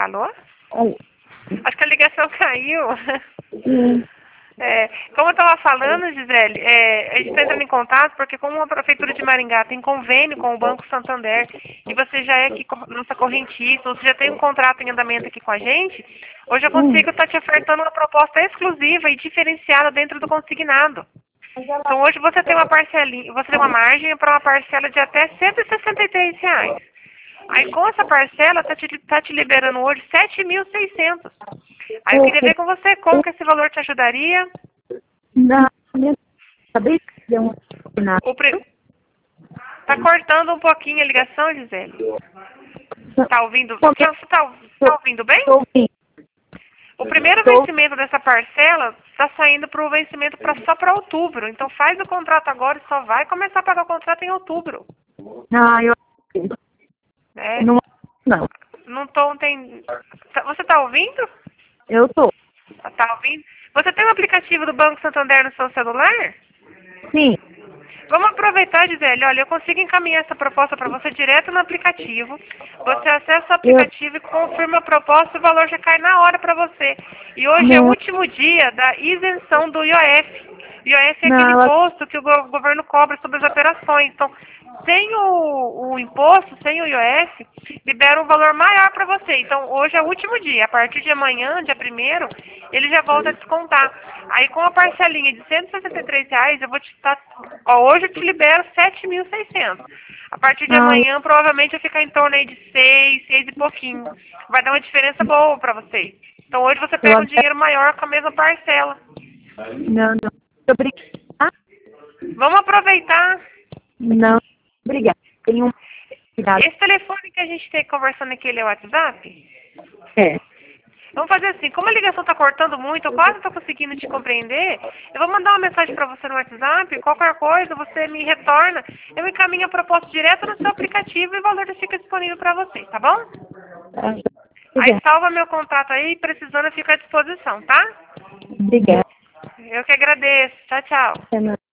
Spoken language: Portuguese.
Alô? Alô? Acho que a ligação caiu. Sim. Como eu estava falando, Gisele, a gente está entrando em contato porque como a Prefeitura de Maringá tem convênio com o Banco Santander e você já é aqui nossa correntista, você já tem um contrato em andamento aqui com a gente, hoje eu consigo estar te ofertando uma proposta exclusiva e diferenciada dentro do consignado. Então hoje você tem uma parcelinha, você tem uma margem para uma parcela de até R$ 163. Aí com essa parcela tá te liberando hoje 7.600. Aí eu queria ver com você como que esse valor te ajudaria. Na minha acabei de fazer um assinado. Tá cortando um pouquinho a ligação, Gisele. Tá ouvindo? Tá ouvindo bem? Estou ouvindo. O primeiro vencimento dessa parcela está saindo para o vencimento só para outubro. Então faz o contrato agora e só vai começar a pagar o contrato em outubro. Não, eu Né? não. Não tô entendendo. Você tá ouvindo? Eu estou. Tá ouvindo? Você tem um aplicativo do Banco Santander no seu celular? Sim. Vamos aproveitar, Gisele. Olha, eu consigo encaminhar essa proposta para você direto no aplicativo. Você acessa o aplicativo e confirma a proposta e o valor já cai na hora para você. E hoje é o último dia da isenção do IOF. IOF é aquele imposto que o governo cobra sobre as operações. Então, sem o imposto, sem o IOF, libera um valor maior para você. Então, hoje é o último dia. A partir de amanhã, dia 1º, ele já volta a descontar. Aí, com a parcelinha de R$ 163, eu vou te dar... hoje eu te libero 7.600. A partir de amanhã, provavelmente, vai ficar em torno aí de 6 e pouquinho. Vai dar uma diferença boa para você. Então, hoje você pega um dinheiro maior com a mesma parcela. Não. Obrigada. Vamos aproveitar. Não. Obrigada. Tenho Esse telefone que a gente tem conversando aqui, ele é o WhatsApp? É. Vamos fazer assim, como a ligação está cortando muito, eu quase não estou conseguindo te compreender, eu vou mandar uma mensagem para você no WhatsApp, qualquer coisa, você me retorna, eu encaminho a proposta direto no seu aplicativo e o valor já fica disponível para você, tá bom? Aí salva meu contato aí, precisando fica à disposição, tá? Obrigada. Eu que agradeço. Tchau, tchau.